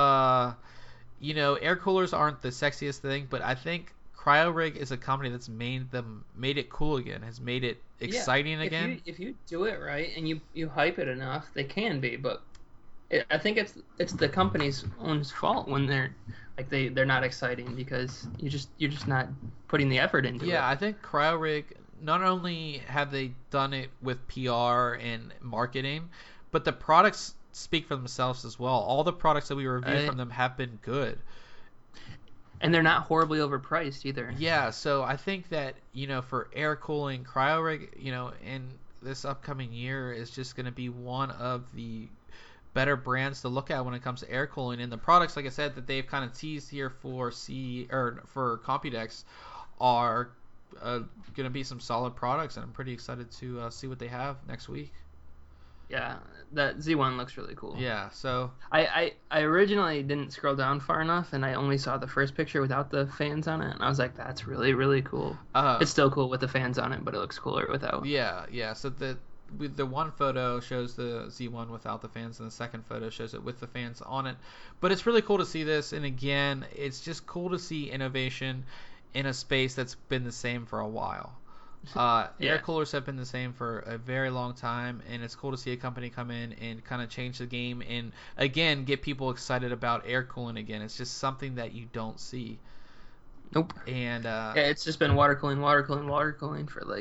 Air coolers aren't the sexiest thing, but I think CryoRig is a company that's made it cool again, has made it exciting again. If you do it right and you hype it enough, they can be. But I think it's the company's own fault when they're not exciting, because you're just not putting the effort into it. Yeah, I think CryoRig, not only have they done it with PR and marketing, but the products speak for themselves as well. All the products that we reviewed from them have been good. And they're not horribly overpriced either. Yeah, so I think that, for air cooling, CryoRig, in this upcoming year is just going to be one of the better brands to look at when it comes to air cooling. And the products, like I said, that they've kind of teased here for Computex are going to be some solid products, and I'm pretty excited to see what they have next week. Yeah, that Z1 looks really cool. Yeah, so I originally didn't scroll down far enough, and I only saw the first picture without the fans on it, and I was like, that's really, really cool. It's still cool with the fans on it, but it looks cooler without. Yeah. So the one photo shows the Z1 without the fans, and the second photo shows it with the fans on it. But it's really cool to see this, and again, it's just cool to see innovation in a space that's been the same for a while. Air coolers have been the same for a very long time, and it's cool to see a company come in and kind of change the game and again get people excited about air cooling again. It's just something that you don't see. Nope. And it's just been water cooling for like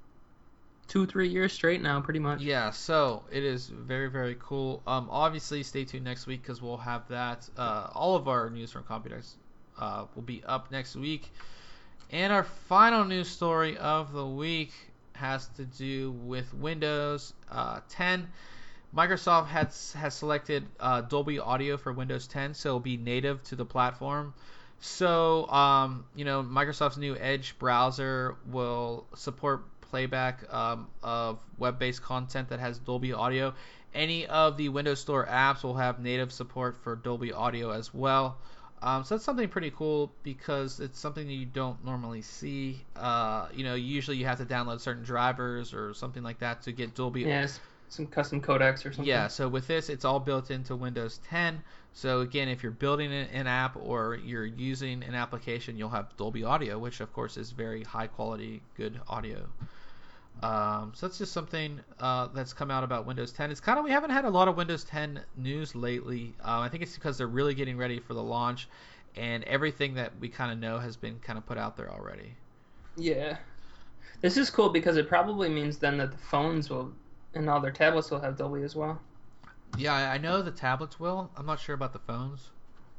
2-3 years straight now, pretty much. Yeah, so it is very, very cool. Obviously, stay tuned next week because we'll have that. All of our news from Computex will be up next week. And our final news story of the week has to do with Windows 10. Microsoft has selected Dolby Audio for Windows 10, so it'll be native to the platform. So, Microsoft's new Edge browser will support playback of web-based content that has Dolby Audio. Any of the Windows Store apps will have native support for Dolby Audio as well. So that's something pretty cool because it's something that you don't normally see. Usually you have to download certain drivers or something like that to get Dolby. Yes, some custom codecs or something. Yeah, so with this, it's all built into Windows 10. So again, if you're building an app or you're using an application, you'll have Dolby Audio, which of course is very high quality, good audio. So that's just something that's come out about Windows 10. It's we haven't had a lot of Windows 10 news lately. I think it's because they're really getting ready for the launch, and everything that we kind of know has been kind of put out there already. Yeah, this is cool because it probably means then that the phones will and all their tablets will have Dolby as well. Yeah, I know the tablets will. I'm not sure about the phones.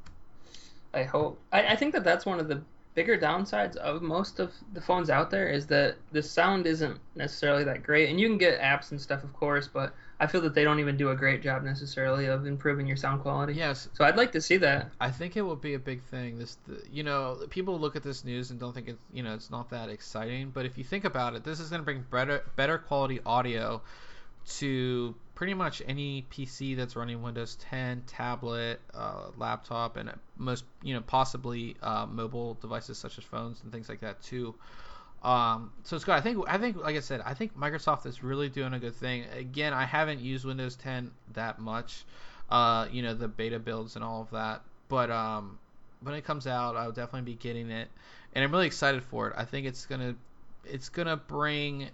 I hope. I think that's one of the bigger downsides of most of the phones out there is that the sound isn't necessarily that great, and you can get apps and stuff, of course, but I feel that they don't even do a great job necessarily of improving your sound quality. Yes. So I'd like to see that. I think it will be a big thing. People look at this news and don't think it's not that exciting, but if you think about it, this is going to bring better quality audio to pretty much any PC that's running Windows 10, tablet, laptop, and most, possibly mobile devices such as phones and things like that too. So it's good. I think, like I said, I think Microsoft is really doing a good thing. Again, I haven't used Windows 10 that much, the beta builds and all of that. But when it comes out, I'll definitely be getting it, and I'm really excited for it. I think it's gonna bring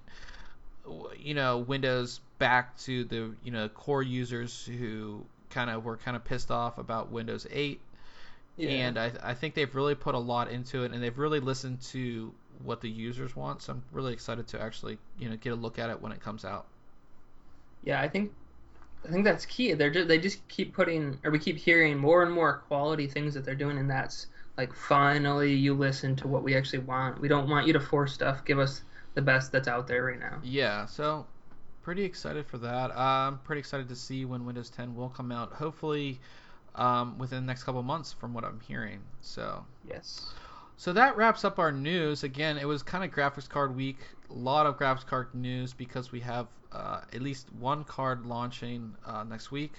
Windows back to the core users who were pissed off about Windows 8. Yeah. And I think they've really put a lot into it, and they've really listened to what the users want. So I'm really excited to actually get a look at it when it comes out. Yeah, I think that's key. They just keep we keep hearing more and more quality things that they're doing, and that's like, finally you listen to what we actually want. We don't want you to force stuff. Give us the best that's out there right now. Yeah, so pretty excited for that. I'm pretty excited to see when Windows 10 will come out. Hopefully within the next couple months, from what I'm hearing. So yes. So that wraps up our news. Again, it was kind of graphics card week. A lot of graphics card news because we have at least one card launching next week.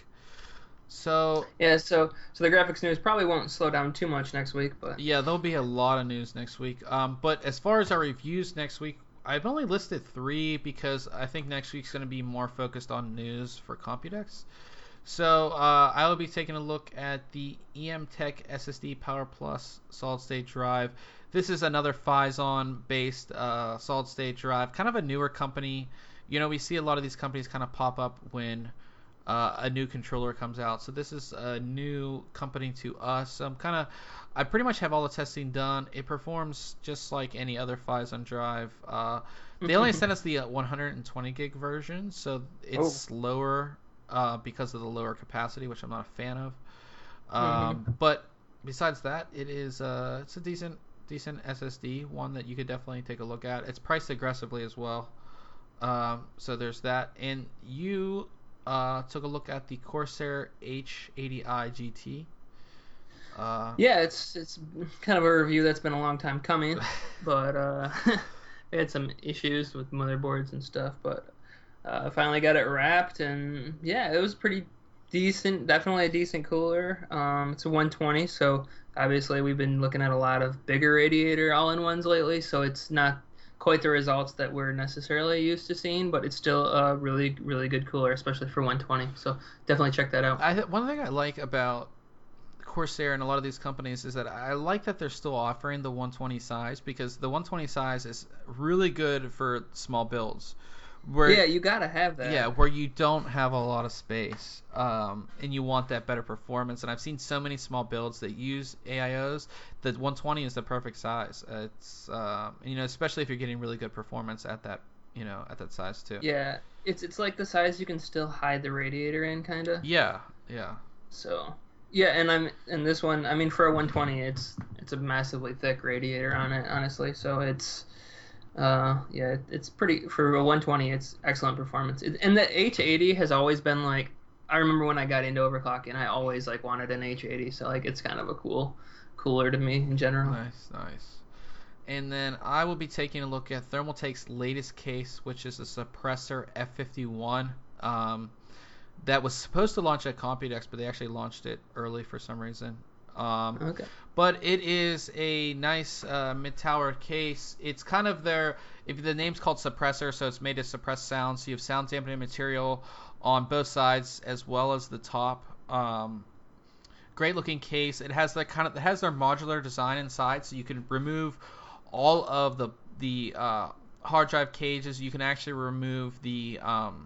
So yeah, so the graphics news probably won't slow down too much next week, but yeah, there'll be a lot of news next week. But as far as our reviews next week, I've only listed 3 because I think next week's going to be more focused on news for Computex. So I will be taking a look at the EMTech SSD Power Plus solid state drive. This is another Phison based solid state drive, kind of a newer company. We see a lot of these companies kind of pop up when a new controller comes out. So this is a new company to us. I pretty much have all the testing done. It performs just like any other Phison drive. They only sent us the 120 gig version, so it's slower because of the lower capacity, which I'm not a fan of. But besides that, it's a decent SSD, one that you could definitely take a look at. It's priced aggressively as well. So there's that. And you took a look at the Corsair H80i GT. Yeah, it's kind of a review that's been a long time coming, but we had some issues with motherboards and stuff, but finally got it wrapped, and yeah, it was pretty decent. Definitely a decent cooler. It's a 120, so obviously we've been looking at a lot of bigger radiator all-in-ones lately, so it's not quite the results that we're necessarily used to seeing, but it's still a really, really good cooler, especially for 120. So definitely check that out. One thing I like about Corsair and a lot of these companies is that I like that they're still offering the 120 size, because the 120 size is really good for small builds. Yeah, you gotta have that. Yeah, where you don't have a lot of space, and you want that better performance. And I've seen so many small builds that use AIOs that 120 is the perfect size. It's especially if you're getting really good performance at that at that size too. Yeah, it's like the size you can still hide the radiator in, kind of. Yeah. So yeah, and this one, I mean, for a 120, it's a massively thick radiator on it, honestly. So it's it's pretty, for a 120, it's excellent performance. And the H80 has always been like, I remember when I got into overclocking, I always like wanted an H80, so like it's kind of a cooler to me in general. Nice. And then I will be taking a look at Thermaltake's latest case, which is a suppressor F51. That was supposed to launch at Computex, but they actually launched it early for some reason. Okay. But it is a nice mid-tower case. It's kind of the name's called suppressor, so it's made to suppress sound. So you have sound dampening material on both sides as well as the top. Great looking case. It has their modular design inside, so you can remove all of the hard drive cages. You can actually remove the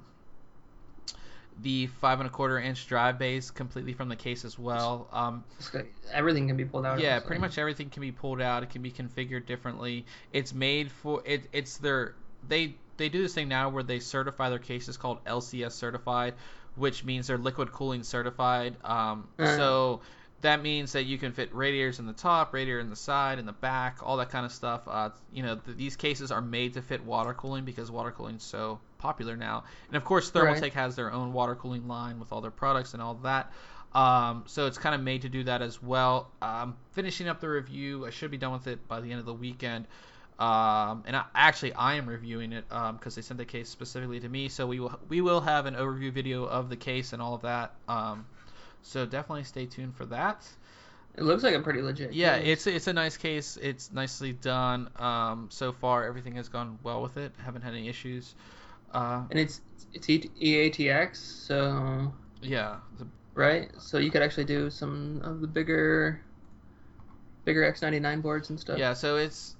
5.25-inch drive bays completely from the case as well. Everything can be pulled out. Yeah, pretty much everything can be pulled out. It can be configured differently. It's made for it. They do this thing now where they certify their cases called LCS certified, which means they're liquid cooling certified. So that means that you can fit radiators in the top, radiator in the side, in the back, all that kind of stuff. These cases are made to fit water cooling because water cooling is so popular now. And of course, Thermaltake has their own water cooling line with all their products and all that. So it's kind of made to do that as well. Finishing up the review, I should be done with it by the end of the weekend. And I am reviewing it because they sent the case specifically to me. So we will have an overview video of the case and all of that. So definitely stay tuned for that. It looks like a pretty legit case. It's a nice case. It's nicely done. So far, everything has gone well with it. Haven't had any issues. And it's EATX, so yeah, right. So you could actually do some of the bigger X99 boards and stuff. Yeah, so it's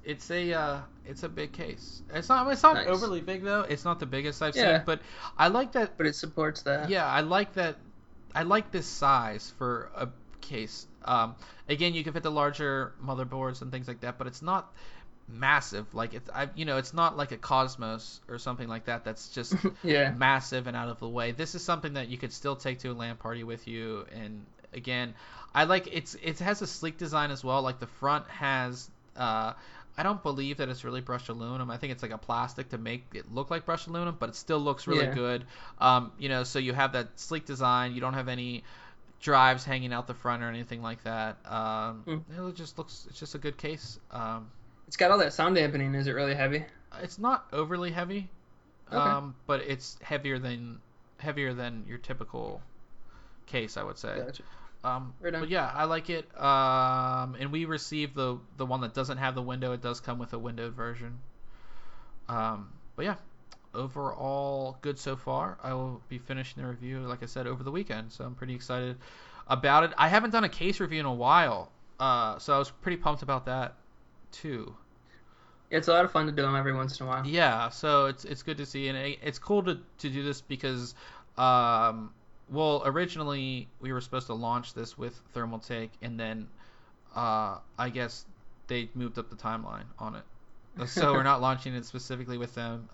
a big case. It's not nice. Overly big though. It's not the biggest I've seen, but I like that. But it supports that. Yeah, I like that. I like this size for a case. Again, you can fit the larger motherboards and things like that, but it's not massive. Like it's not like a Cosmos or something like that. That's just massive and out of the way. This is something that you could still take to a LAN party with you. And again, I like it has a sleek design as well. Like the front has I don't believe that it's really brushed aluminum. I think it's like a plastic to make it look like brushed aluminum, but it still looks really good. So you have that sleek design. You don't have any drives hanging out the front or anything like that. It just looks. It's just a good case. It's got all that sound dampening. Is it really heavy? It's not overly heavy, but it's heavier than your typical case, I would say. Gotcha. But yeah, I like it. And we received the one that doesn't have the window. It does come with a windowed version. But yeah, overall good so far. I will be finishing the review, like I said, over the weekend, so I'm pretty excited about it. I haven't done a case review in a while, so I was pretty pumped about that too. It's a lot of fun to do them every once in a while. Yeah, so it's good to see, and it's cool to do this because originally we were supposed to launch this with Thermaltake, and then I guess they moved up the timeline on it. So we're not launching it specifically with them.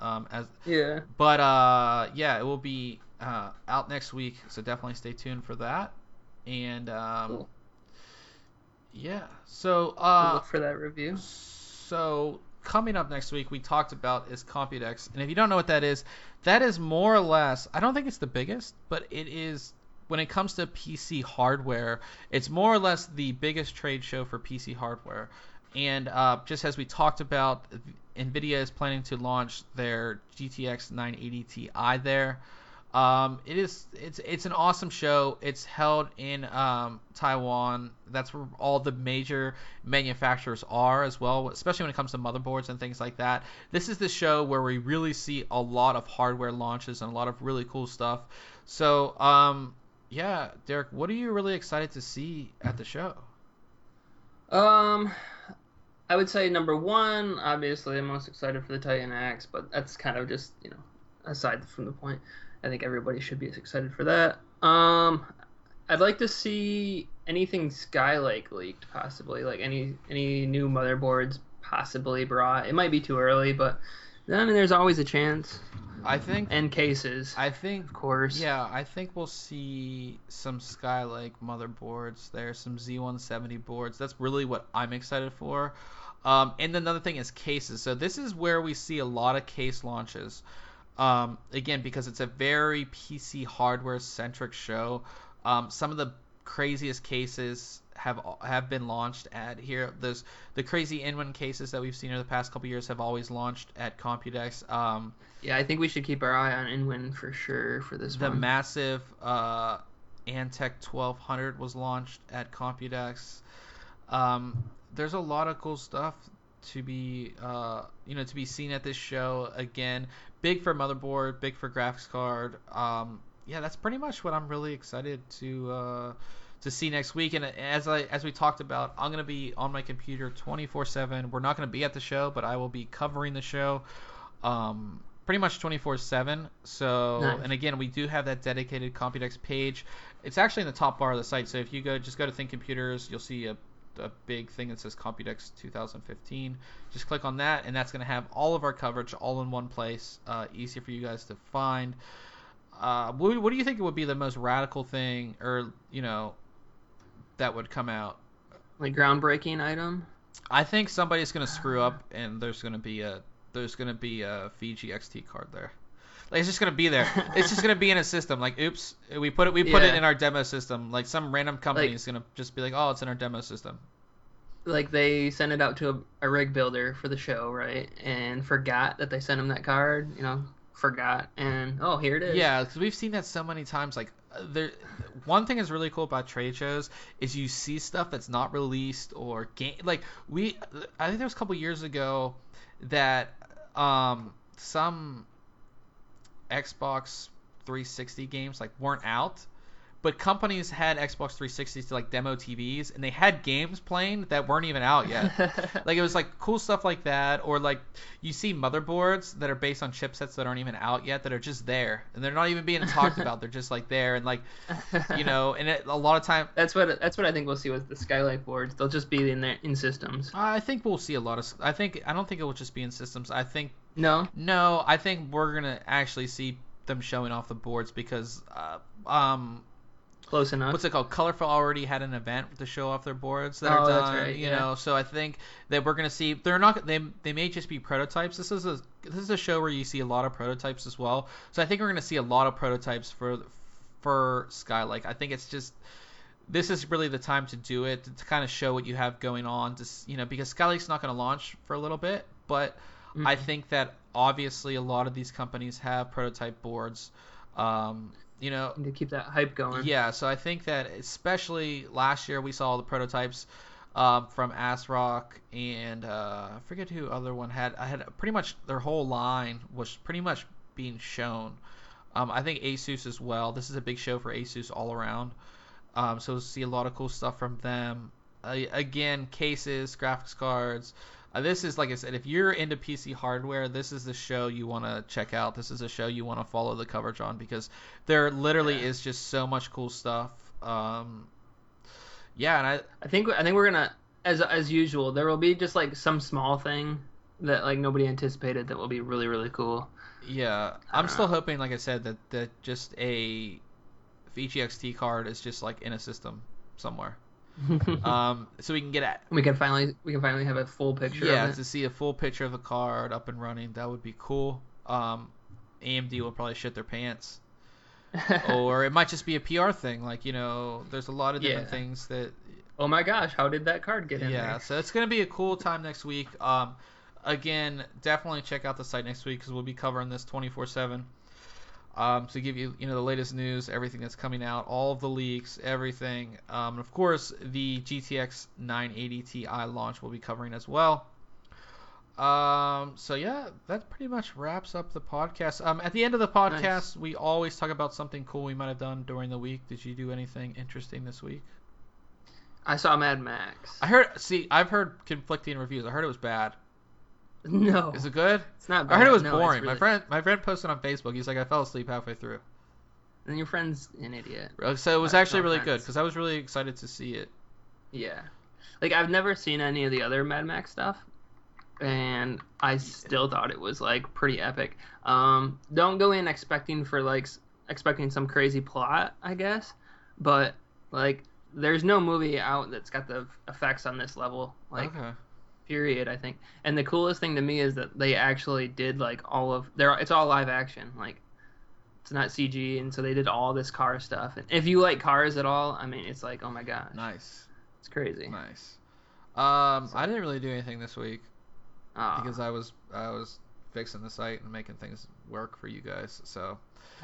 But it will be out next week, so definitely stay tuned for that. And cool. Yeah, so we'll look for that review. So coming up next week we talked about is Computex, and if you don't know what that is more or less, I don't think it's the biggest, but it is when it comes to PC hardware, it's more or less the biggest trade show for PC hardware. And just as we talked about, NVIDIA is planning to launch their GTX 980 Ti there. It's an awesome show. It's held in Taiwan. That's where all the major manufacturers are as well, especially when it comes to motherboards and things like that. This is the show where we really see a lot of hardware launches and a lot of really cool stuff. So, yeah, Derek, what are you really excited to see at the show? I would say number one, obviously, I'm most excited for the Titan X, but that's kind of just, aside from the point. I think everybody should be as excited for that. I'd like to see anything Skylake leaked, possibly, like any new motherboards possibly brought. It might be too early, but I mean, there's always a chance. I think. And cases. I think, of course. Yeah, I think we'll see some Skylake motherboards there, some Z170 boards. That's really what I'm excited for. And another thing is cases. So this is where we see a lot of case launches. Again, because it's a very PC hardware centric show. Some of the craziest cases have been launched at here. The crazy Inwin cases that we've seen over the past couple years have always launched at Computex. Yeah, I think we should keep our eye on Inwin for sure for this one. The massive Antec 1200 was launched at Computex. There's a lot of cool stuff to be to be seen at this show. Again, big for motherboard, big for graphics card. Yeah, that's pretty much what I'm really excited to see next week. And as we talked about, I'm gonna be on my computer 24/7. We're not gonna be at the show, but I will be covering the show pretty much 24/7. So nice. And again, we do have that dedicated Computex page. It's actually in the top bar of the site. So if you go to Think Computers, you'll see a big thing that says Computex 2015. Just click on that, and that's going to have all of our coverage all in one place. Easier for you guys to find. What do you think would be the most radical thing, or that would come out? Like groundbreaking item? I think somebody's going to screw up, and there's going to be a Fiji XT card there. Like, it's just gonna be there. It's just gonna be in a system. Like, oops, we put it in our demo system. Like, some random company is gonna just be like, oh, it's in our demo system. Like, they sent it out to a rig builder for the show, right? And forgot that they sent him that card. Forgot, and oh, here it is. Yeah, because we've seen that so many times. Like, one thing is really cool about trade shows is you see stuff that's not released or game. Like, I think there was a couple years ago that some Xbox 360 games weren't out, but companies had Xbox 360s to demo TVs, and they had games playing that weren't even out yet. It was cool stuff like that, or you see motherboards that are based on chipsets that aren't even out yet that are just there, and they're not even being talked about. They're just there, and a lot of time. That's what I think we'll see with the Skylake boards. They'll just be in systems. I think we'll see a lot of. I don't think it will just be in systems. I think. No, I think we're gonna actually see them showing off the boards because close enough. What's it called? Colorful already had an event to show off their boards that are done. That's right, So I think that we're gonna see. They're not. They may just be prototypes. This is a show where you see a lot of prototypes as well. So I think we're gonna see a lot of prototypes for Skylake. I think it's just. This is really the time to do it to kind of show what you have going on. Because Skylake's not going to launch for a little bit, but I think that obviously a lot of these companies have prototype boards. To keep that hype going. Yeah, so I think that especially last year we saw all the prototypes from ASRock and I forget who other one had. I had pretty much their whole line was pretty much being shown. I think Asus as well. This is a big show for Asus all around. So we'll see a lot of cool stuff from them. Again, cases, graphics cards. This is, like I said, if you're into PC hardware, this is the show you want to check out. This is a show you want to follow the coverage on because there literally is just so much cool stuff. And I think we're gonna, as usual, there will be just some small thing that nobody anticipated that will be really, really cool. Yeah, I'm still hoping, like I said, that just a Fiji XT card is just in a system somewhere. So we can get at. We can finally have a full picture. Yeah, of it. to see a full picture of the card up and running, that would be cool. AMD will probably shit their pants, or it might just be a PR thing. Like, there's a lot of different things that. Oh my gosh, how did that card get in there? Yeah, so it's gonna be a cool time next week. Again, definitely check out the site next week because we'll be covering this 24/7. To give you, the latest news, everything that's coming out, all of the leaks, everything. And of course, the GTX 980 Ti launch we'll be covering as well. So yeah, that pretty much wraps up the podcast. At the end of the podcast, nice. We always talk about something cool we might have done during the week. Did you do anything interesting this week? I saw Mad Max. I've heard conflicting reviews. I heard it was bad. No. Is it good? It's not bad. I heard it was boring. Really... My friend posted on Facebook. He's like, I fell asleep halfway through. And your friend's an idiot. So it was actually really good because I was really excited to see it. Yeah. Like, I've never seen any of the other Mad Max stuff, and I still thought it was, like, pretty epic. Don't go in expecting some crazy plot, I guess, but, like, there's no movie out that's got the effects on this level. Like, okay. Period, I think. And the coolest thing to me is that they actually did, like, it's all live action. Like, it's not CG, and so they did all this car stuff. And if you like cars at all, I mean, it's like, oh my gosh. Nice. It's crazy. Nice. I didn't really do anything this week because I was fixing the site and making things work for you guys. So,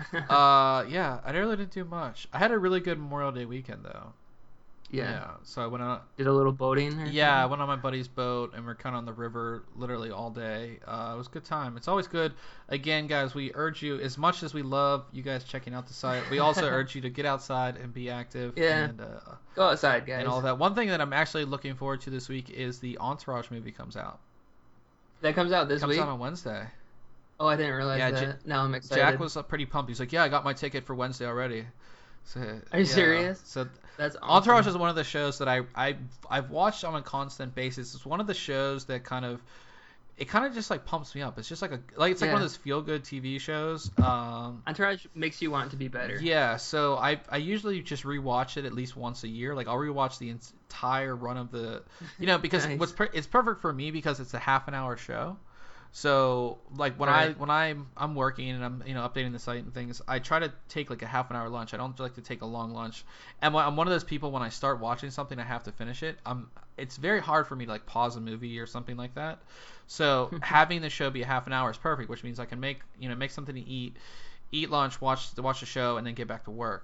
yeah, I really didn't do much. I had a really good Memorial Day weekend, though. Yeah. So I went on. Did a little boating? I went on my buddy's boat, and we're kind of on the river literally all day. It was a good time. It's always good. Again, guys, we urge you, as much as we love you guys checking out the site, we also urge you to get outside and be active. Yeah. And, go outside, guys. And all that. One thing that I'm actually looking forward to this week is the Entourage movie comes out. That comes out this week? Comes out on Wednesday. Oh, I didn't realize that. Now I'm excited. Jack was pretty pumped. He's like, yeah, I got my ticket for Wednesday already. So, are you serious? So that's awesome. Entourage is one of the shows that I've watched on a constant basis. It's one of the shows that kind of just like pumps me up. It's just like one of those feel good TV shows. Entourage makes you want to be better. Yeah, so I usually just rewatch it at least once a year. Like I'll rewatch the entire run of the, because nice. It's perfect for me because it's a half an hour show. So like when I'm working and I'm updating the site and things, I try to take like a half an hour lunch. I don't like to take a long lunch. And I'm one of those people, when I start watching something, I have to finish it. It's very hard for me to like pause a movie or something like that. So having the show be a half an hour is perfect, which means I can make something to eat lunch, watch the show, and then get back to work.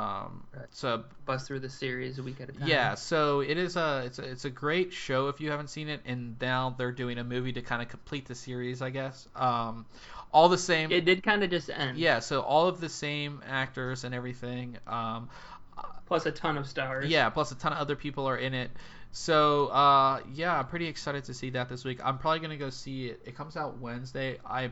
So bust through the series a week at a time. Yeah, so it's a great show if you haven't seen it, and now they're doing a movie to kind of complete the series, I guess. All the same. It did kind of just end. Yeah, so all of the same actors and everything. Plus a ton of stars. Yeah, plus a ton of other people are in it. So yeah, I'm pretty excited to see that this week. I'm probably gonna go see it. It comes out Wednesday. I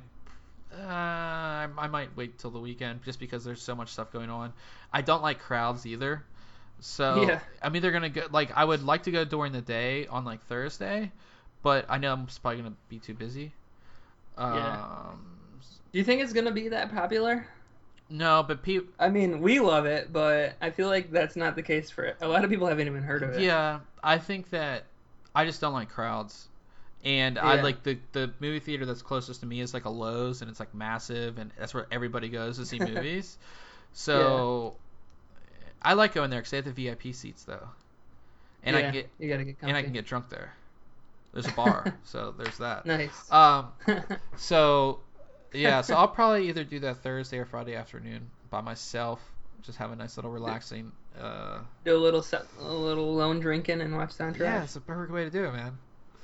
might wait till the weekend just because there's so much stuff going on. I don't like crowds either. So yeah. I'm either going to go, like, I would like to go during the day on like Thursday, but I know I'm probably going to be too busy. Yeah. Do you think it's going to be that popular? No, but I mean, we love it, but I feel like that's not the case for it. A lot of people haven't even heard of it. Yeah, I think that I just don't like crowds. And I like the movie theater that's closest to me is like a Lowe's, and it's like massive, and that's where everybody goes to see movies. So I like going there because they have the VIP seats though, and I can get and I can get drunk there. There's a bar, so there's that. Nice. So yeah, so I'll probably either do that Thursday or Friday afternoon by myself. Just have a nice little relaxing. Do a little lone drinking and watch Soundtrack. Yeah, it's a perfect way to do it, man.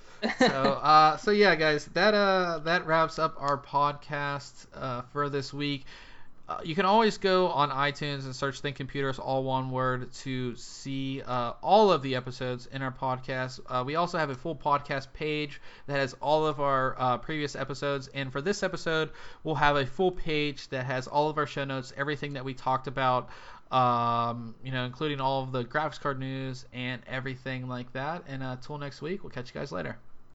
So yeah, guys, that wraps up our podcast for this week. You can always go on iTunes and search Think Computers, all one word, to see all of the episodes in our podcast. We also have a full podcast page that has all of our previous episodes, and for this episode, we'll have a full page that has all of our show notes, everything that we talked about, including all of the graphics card news and everything like that. And until next week, we'll catch you guys later.